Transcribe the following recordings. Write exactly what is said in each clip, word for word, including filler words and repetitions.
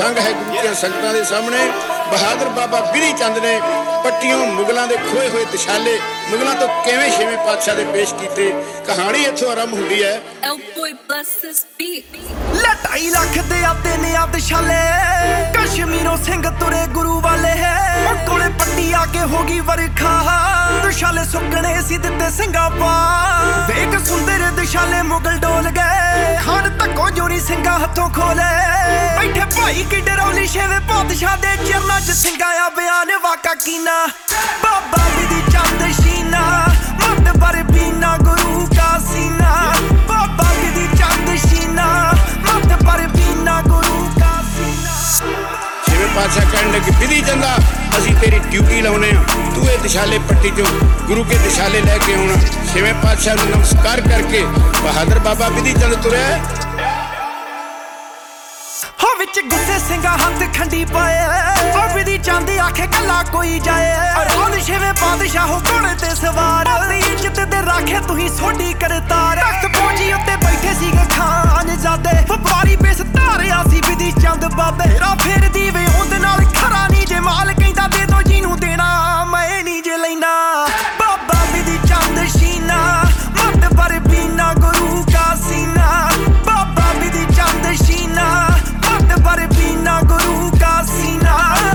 संग है गुरु ਦੀਆਂ ਸੰਗਤਾਂ ਦੇ ਸਾਹਮਣੇ। ਬਹਾਦਰ ਬਾਬਾ ਬਿਧੀ ਚੰਦ ਨੇ ਪੱਟੀਆਂ ਮੁਗਲਾਂ ਦੇ ਖੋਏ ਹੋਏ ਦਿਸ਼ਾਲੇ ਮੁਗਲਾਂ ਤੋਂ ਕਿਵੇਂ ਛੇਵੇਂ ਪਾਤਸ਼ਾਹ ਦੇ ਪੇਸ਼ ਕੀਤੇ। ਕਹਾਣੀ ਇੱਥੋਂ ਆਰੰਭ ਹੁੰਦੀ ਹੈ। ਲੈ ਢਾਈ ਲੱਖ ਦੇ ਆਤੇ ਨੇ ਆ ਦਿਸ਼ਾਲੇ ਕਸ਼ਮੀਰੋਂ ਸਿੰਘ ਤੁਰੇ ਗੁਰੂ ਵਾਲੇ ਉਹ ਕੋਲੇ ਪੱਟੀ ਆ ਕੇ ਹੋ ਗਈ ਵਰਖਾ ਦਿਸ਼ਾਲੇ ਸੁੱਕਣੇ ਸੀ ਦਿੱਤੇ ਸਿੰਘਾਂ ਪਾ ਵੇਖ ਸੁੰਦਰ ਦਿਸ਼ਾਲੇ ਮੁਗਲ ਡੋਲ ਗਏ ਖਾਨ ਧੱਕੋ ਜੋਰੀ ਸਿੰਘਾਂ ਹੱਥੋਂ ਖੋਲੇ ਬੈਠੇ ਭਾਈ ਕੀ ਡਰੌਲੀ ਛੇਵੇਂ ਪਾਤਸ਼ਾਹ ਦੇ ਚਰਨਾਂ 'ਚ ਸਿੰਘਾਂ ਆ ਬਿਆਨ ਵਾਕਾ ਕੀਨਾ ਬਾਬਾ ਬਿਧੀ ਚੰਦ ਸ਼ੀਨਾ ਮੱਤ ਪਰ ਪੀਨਾ ਗੁਰੂ ਕਾ ਸੀਨਾ ਬਾਬਾ ਬਿਧੀ ਚੰਦ ਸ਼ੀਨਾ ਮੱਤ ਪਰ ਪੀਨਾ ਗੁਰੂ ਕਾ ਸੀਨਾ। ਛੇਵੇਂ ਪਾਤਸ਼ਾਹ ਕਹਿਣ ਲੱਗੇ ਬਿਧੀ ਚੰਦਾ ਅਸੀਂ ਤੇਰੀ ਡਿਊਟੀ ਲਾਉਣੇ ਆ ਤੂੰ ਇਹ ਦਿਸ਼ਾਲੇ ਪੱਟੀ ਚੋਂ ਗੁਰੂ ਕੇ ਦਿਸ਼ਾਲੇ ਲੈ ਕੇ ਆਉਣਾ। ਛੇਵੇਂ ਪਾਤਸ਼ਾਹ ਨੂੰ ਨਮਸਕਾਰ ਕਰਕੇ ਬਹਾਦਰ ਬਾਬਾ ਬਿਧੀ ਚੰਦ ਤੁਰਿਆ ਹੋ ਵਿੱਚ ਗੁੱਸੇ ਸਿੰਘਾਂ ਹੱਥ ਖੰਡੀ ਪਾਏ ਉਹ ਬਿਧੀ ਚੰਦ ਆਖੇ ਕੱਲਾ ਕੋਈ ਜਾਏ ਰੋਲ ਛੇਵੇਂ ਪਾਤਸ਼ਾਹ ਘੋੜੇ ਤੇ ਸਵਾਰ ਆਪਣੀ ਇੱਜ਼ਤ ਤੇ ਰਾਖੇ ਤੁਸੀਂ ਸੋਢੀ ਕਰਤਾਰ ਤਖਤ ਪਹੁੰਚੀ ਉੱਤੇ ਬੈਠੇ ਸੀਗੇ ਖਾਨਜ਼ਾਦੇ ਵਪਾਰੀ ਬੇਸ ਧਾਰਿਆ ਸੀ ਬਿਧੀ ਚੰਦ ਬਾਬੇ ਰਾ ਫੇਰਦੀ ਵੇ ਉਹਦੇ ਨਾਲ ਖਰਾ ਨਹੀਂ ਜੇ ਮਾਲ ਕਹਿੰਦਾ ਦੇ ਦੋ ਜਿਹਨੂੰ ਦੇਣਾ ਮੈਂ ਨਹੀਂ ਜੇ ਲੈਣਾ ਬਾਬਾ ਬਿਧੀ ਚੰਦ ਸ਼ੀਨਾ ਮੱਤ ਪਰ ਪੀਨਾ ਗੁਰੂ ਕਾ ਸੀਨਾ ਬਾਬਾ ਬਿਧੀ ਚੰਦ ਸ਼ੀਨਾ ਮੱਤ ਪਰ ਪੀਨਾ ਗੁਰੂ ਕਾ ਸੀਨਾ।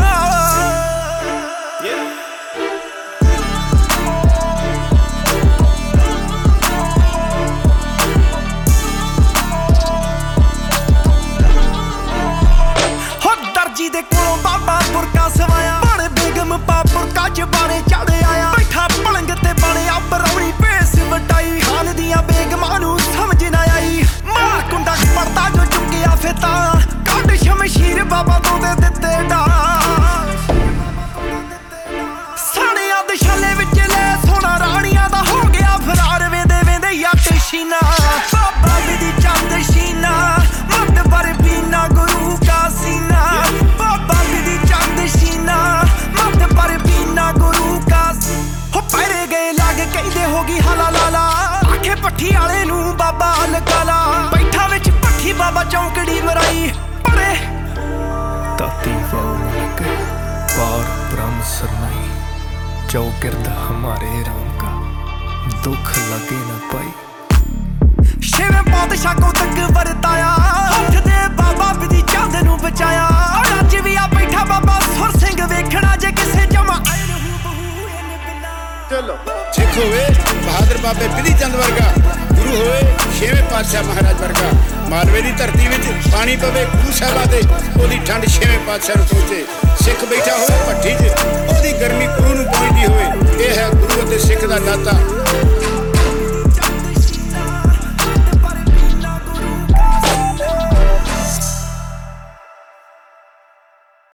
ਦਰਜੀ ਦੇ ਕੋਲੋਂ ਬਾਬਾ ਬੁਰਕਾ ਸਵਾਇਆ ਬਣ ਬੇਗਮ ਪਾ ਬੁਰਕਾ ਚ ਬਾਣੇ ਚੜ ਆਇਆ ਬੈਠਾ ਪਲੰਗ ਤੇ ਬਣਿਆ ਬਰੌਣੀ ਭੇਸ ਵਟਾਈ ਖਾਨ ਦੀਆਂ ਬੇਗਮਾਂ ਨੂੰ ਸਮਝ ਨਾ ਆਈ ਮਾਰ ਕੁੰਡਾ ਪੜਦਾ ਜੋ ਚੁੱਕਿਆ ਫਿਤਾ ਕੱਢ ਸ਼ਮਸ਼ੀਰ ਬਾਬਾ ਤੋਂ ਦੇ ਦਿੱਤੇ ਡਾ ਸਾਣਿਆਂ ਦੇ ਛਾਲੇ ਵਿੱਚ ਲੈ ਸੋਨਾ ਰਾਣੀਆਂ ਦਾ ਹੋ ਗਿਆ ਫਰਾਰ ਵੇਂਦੇ ਵੇਂਦੇ ਯੱਟ ਸ਼ੀਨਾ ਬਾਬਾ ਬਿਧੀ ਚੰਦ ਸ਼ੀਨਾ ਮੱਤ ਪਰ ਪੀਨਾ ਗੁਰੂ ਕਾ ਸੀਨਾ ਬਾਬਾ ਬਿਧੀ ਚੰਦ ਸ਼ੀਨਾ ਮੱਤ ਪਰ ਪੀਨਾ ਗੁਰੂ ਕਾ ਹੋ ਪੈਰੇ ਗਏ ਲੱਗ ਕਹਿੰਦੇ ਹੋ ਗਈ ਹਲਾ ਲਾਲਾ ਆਖੇ ਪੱਠੀ ਵਾਲੇ ਨੂੰ ਬਾਬਾ ਲਕਾਲਾ ਬੈਠਾ ਵਿੱਚ ਪੱਠੀ ਬਾਬਾ ਚੌਂਕੜੀ ਮਰਾਈ ਪਰੇ ताती वाऊ लगे पार ब्रह्म सरनाई जो गिरद हमारे राम का दुख लगे न पाई ਛੇਵੇਂ ਪਾਤਸ਼ਾਹ ਕੋ ਤੱਕ ਵਰਤਾਇਆ ਹੱਥ ਦੇ ਬਾਬਾ ਬਿਧੀ ਚੰਦ ਨੂੰ ਬਚਾਇਆ ਅੱਜ ਵੀ ਆ ਬੈਠਾ ਬਾਬਾ ਸੁਰ ਸਿੰਘ ਵੇਖਣਾ ਜੇ ਕਿਸੇ ਜਮਾ ਚਲੋ ਸਿੱਖ ਹੋਵੇ ਬਹਾਦਰ ਬਾਬੇ ਬਿਧੀ ਚੰਦ ਵਰਗਾ ਗੁਰੂ ਹੋਵੇ ਛੇਵੇਂ ਪਾਤਸ਼ਾਹ ਮਹਾਰਾਜ ਵਰਗਾ ਮਾਲਵੇ ਦੀ ਧਰਤੀ ਵਿੱਚ ਪਾਣੀ ਪਵੇ ਗੁਰੂ ਸਾਹਿਬਾਂ ਦੇ ਉਹਦੀ ਠੰਡ ਛੇਵੇਂ ਪਾਤਸ਼ਾਹ ਨੂੰ ਪਹੁੰਚੇ ਸਿੱਖ ਬੈਠਾ ਹੋਵੇ ਭੱਠੀ 'ਚ ਉਹਦੀ ਗਰਮੀ ਗੁਰੂ ਨੂੰ ਪਹੁੰਚਦੀ ਹੋਵੇ ਇਹ ਹੈ ਗੁਰੂ ਅਤੇ ਸਿੱਖ ਦਾ ਨਾਤਾ।